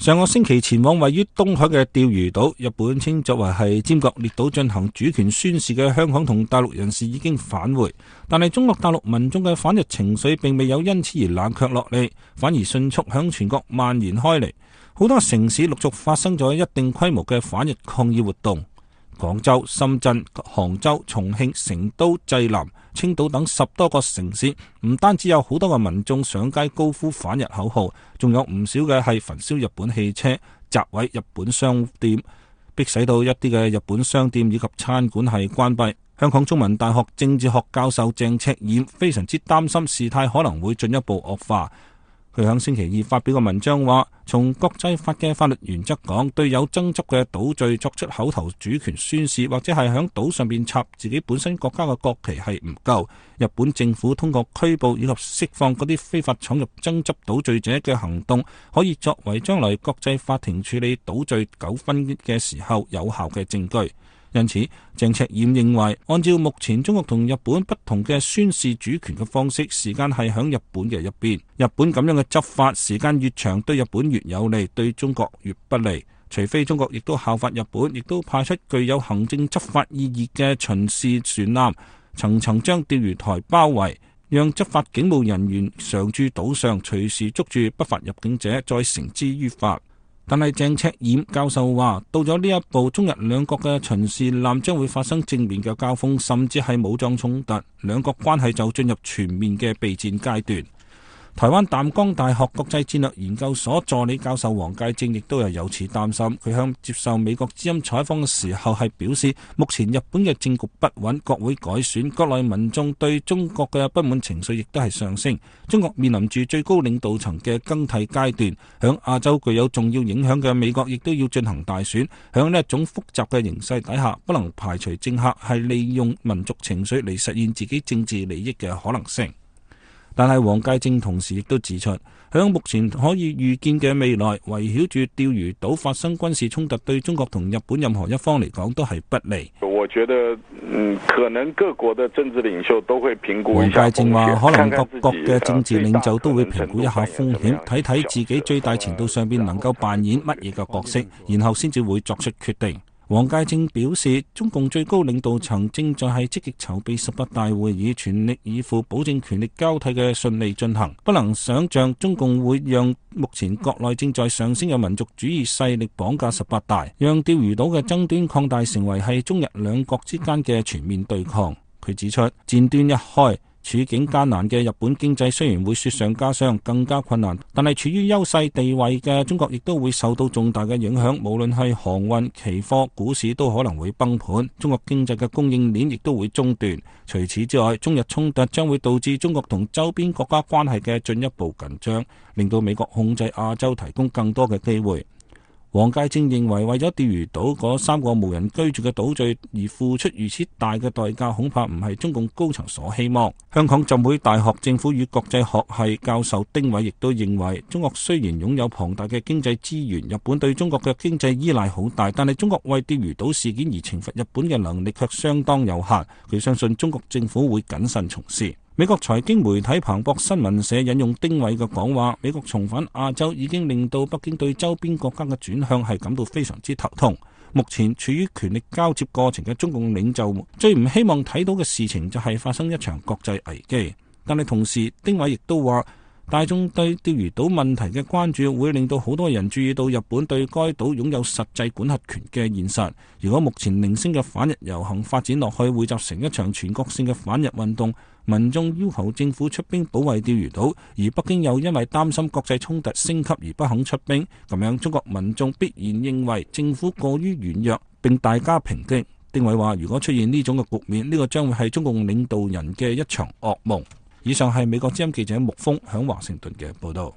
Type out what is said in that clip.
上個星期前往位於東海嘅釣魚島，日本稱作為係尖閣列島進行主權宣示嘅香港同大陸人士已經返回，但係中國大陸民眾嘅反日情緒並未有因此而冷卻落嚟，反而迅速向全國蔓延開嚟。好多城市陸續發生咗一定規模嘅反日抗議活動。廣州、深圳、杭州、重慶、成都、濟南、青島等10多個城市，唔單止有好多個民眾上街高呼反日口號，仲有唔少嘅係焚燒日本汽車、砸毀日本商店，迫使到一啲嘅日本商店以及餐館係關閉。香港中文大學政治學教授鄭赤琰非常之擔心事態可能會進一步惡化。佢喺星期二發表嘅文章話，從國際法嘅法律原則講，對有爭執嘅島嶼作出口頭主權宣示，或者係喺島上邊插自己本身國家嘅國旗係唔夠。日本政府通過拘捕以及釋放嗰啲非法闖入爭執島嶼者嘅行動，可以作為將來國際法庭處理島嶼糾紛嘅時候有效嘅證據。因此，鄭赤琰認為，按照目前中國同日本不同嘅宣示主權嘅方式，時間係響日本嘅一邊。日本咁樣嘅執法時間越長，對日本越有利，對中國越不利。除非中國亦都效法日本，亦都派出具有行政執法意義嘅巡視船艦，層層將釣魚台包圍，讓執法警務人員常駐島上，隨時捉住不法入境者，再繩之於法。但係鄭赤琰教授話，到咗呢一步，中日兩國嘅巡視艦將會發生正面嘅交鋒，甚至係武裝衝突，兩國關係就進入全面嘅備戰階段。台灣淡江大學國際戰略研究所助理教授黃介正亦都有此擔心。佢向接受美國之音採訪嘅時候係表示，目前日本嘅政局不穩，國會改選，國內民眾對中國嘅不滿情緒亦都係上升。中國面臨住最高領導層嘅更替階段，響亞洲具有重要影響嘅美國亦都要進行大選。響呢一種複雜嘅形勢底下，不能排除政客係利用民族情緒嚟實現自己政治利益嘅可能性。但係黃介正同時亦都指出，響目前可以預見嘅未來，圍繞住釣魚島發生軍事衝突，對中國同日本任何一方嚟講都係不利。 我覺得，可能各國的政治領袖都會評估一下風險。 黃介正話，可能各國嘅政治領袖都會評估一下風險，睇睇自己最大程度上邊能夠扮演乜嘢嘅角色，然後先至會作出決定。黃介正表示，中共最高領導層正在係積極籌備18大會議，全力以赴保證權力交替嘅順利進行。不能想象中共會讓目前國內正在上升嘅民族主義勢力綁架18大，讓釣魚島嘅爭端擴大成為係中日兩國之間嘅全面對抗。佢指出，戰端一開，處境艱難嘅日本經濟雖然會雪上加霜，更加困難，但係處於優勢地位嘅中國亦都會受到重大嘅影響，無論係航運、期貨、股市都可能會崩盤，中國經濟嘅供應鏈亦都會中斷。除此之外，中日衝突將會導致中國同周邊國家關係嘅進一步緊張，令到美國控制亞洲提供更多嘅機會。黃介正認為，為咗釣魚島嗰3個無人居住嘅島嶼而付出如此大嘅代價，恐怕唔係中共高層所希望。香港浸會大學政府與國際學系教授丁偉亦都認為，中國雖然擁有龐大嘅經濟資源，日本對中國嘅經濟依賴好大，但係中國為釣魚島事件而懲罰日本嘅能力卻相當有限。佢相信中國政府會謹慎從事。美國財經媒體彭博新聞社引用丁偉嘅講話，美國重返亞洲已經令到北京對周邊國家嘅轉向係感到非常之頭痛。目前處於權力交接過程嘅中共領袖最唔希望睇到嘅事情就係發生一場國際危機。但係同時，丁偉亦都話，大眾對釣魚島問題嘅關注會令到好多人注意到日本對該島擁有實際管轄權嘅現實。如果目前零星嘅反日遊行發展落去，匯集成一場全國性嘅反日運動，民眾要求政府出兵保衛釣魚島，而北京又因為擔心國際衝突升級而不肯出兵，咁樣中國民眾必然認為政府過於軟弱，並大加抨擊。丁偉話，如果出現呢種嘅局面，呢個將會係中共領導人嘅一場噩夢。以上係美國之音記者穆峰響華盛頓嘅報道。